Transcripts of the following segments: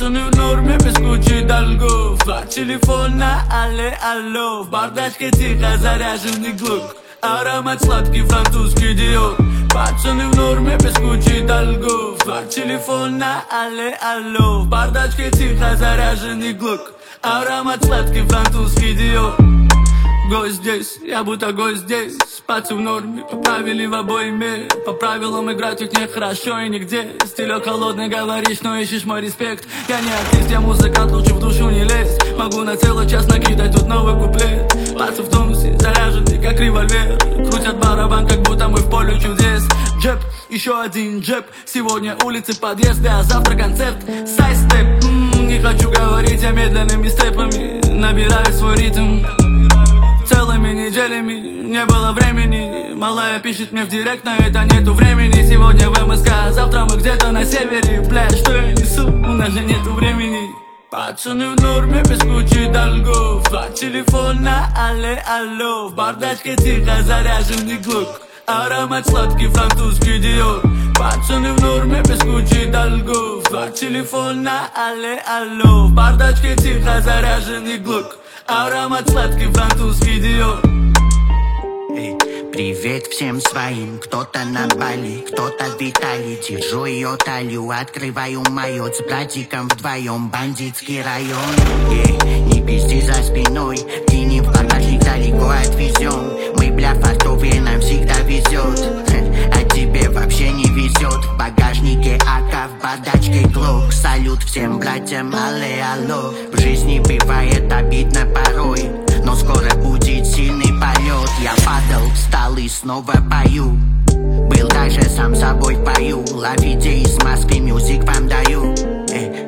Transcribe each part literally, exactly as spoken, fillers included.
Пацаны в норме, без кучи долгов. От телефона, алле, алло. В бардачке тихо заряженный глук. Аромат сладкий французский диор. Пацаны в норме, без кучи долгов. От телефона, алле, алло. В бардачке тихо заряженный глук. Аромат сладкий французский диор. Гость здесь, я будто гость здесь. Пацы в норме, поправили в обойме. По правилам играть их нехорошо и нигде. Стилек холодный, говоришь, но ищешь мой респект. Я не артист, я музыкант, лучше в душу не лезь. Могу на целый час накидать тут новый куплет. Пацы в тонусе, заряженный, как револьвер. Крутят барабан, как будто мы в поле чудес. Джеб, еще один джеб. Сегодня улицы, подъезды, а завтра концерт. Сайстеп, м-м, не хочу говорить, я медленными степами набираю свой ритм. Целыми неделями не было времени. Малая пишет мне в директ, на это нету времени. Сегодня в МСК, а завтра мы где-то на севере. Бля, что я несу, у нас же нету времени. Пацаны в норме, без кучи долгов. От телефона, алле, алло. В бардачке тихо заряженный глук. Аромат сладкий французский диор. Пацаны в норме, без кучи долгов. От телефона, алле, алло. В бардачке тихо заряженный глук. Аромат сладкий французский диор. Эй, привет всем своим, кто-то на Бали, кто-то в Италии. Держу ее талию, открываю майот. С братиком вдвоем, бандитский район. Эй, не пизди за спиной, кинь в багажник, далеко отвезем. Мы, бля, фартовые, нам всегда везет. А тебе вообще не везет. В багажнике АК, в бардачке глок. Салют всем братьям, алле, алло. В жизни бывает обидно порой, но скоро будет сильный полет. Я падал, встал и снова пою. Был даже сам собой пою. Ловите из Москвы, мюзик вам даю. Эй.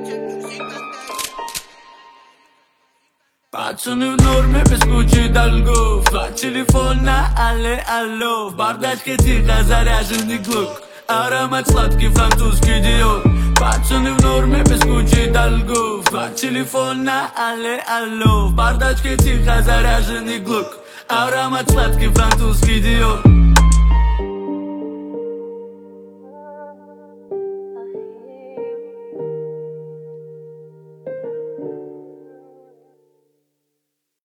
Пацаны в норме, без кучи долгов. От телефона, алле, алло. В бардачке тихо заряженный глук. Аромат сладкий французский диор. Пацаны в норме, без кучи долгов. От телефона, алле, алло. В бардачке тихо заряженный глук. Аромат сладкий французский диор.